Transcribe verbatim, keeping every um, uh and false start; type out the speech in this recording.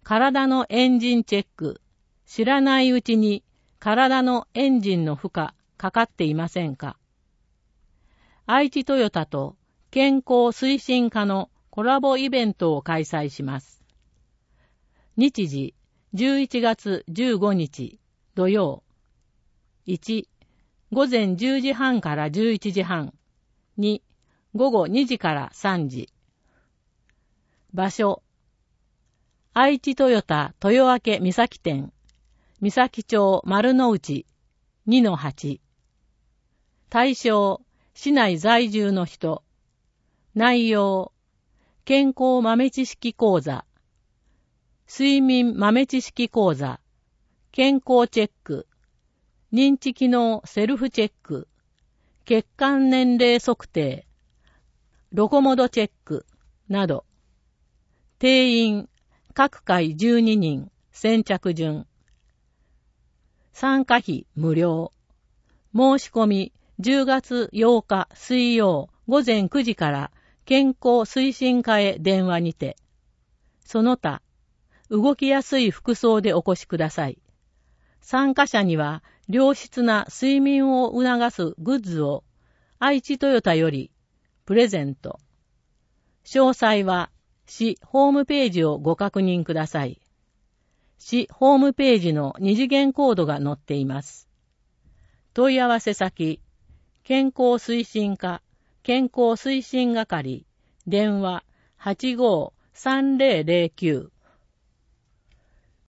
体のエンジンチェック。知らないうちに体のエンジンの負荷かかっていませんか？愛知トヨタと健康推進課のコラボイベントを開催します。日時じゅういちがつじゅうごにち土曜。いち、午前じゅうじはんからじゅういちじはん。に、午後にじからさんじ。場所、愛知トヨタ豊明三崎店、三崎町丸の内 にのはち。対象、市内在住の人。内容、健康豆知識講座、睡眠豆知識講座、健康チェック、認知機能セルフチェック、血管年齢測定、ロコモドチェックなど。定員、各回じゅうににん、先着順。参加費無料。申し込みじゅうがつようか水曜午前くじから健康推進課へ電話にて。その他、動きやすい服装でお越しください。参加者には良質な睡眠を促すグッズを愛知トヨタよりプレゼント。詳細は市ホームページをご確認ください。市ホームページの二次元コードが載っています。問い合わせ先、健康推進課、健康推進係、電話 はちごーさんぜろぜろきゅう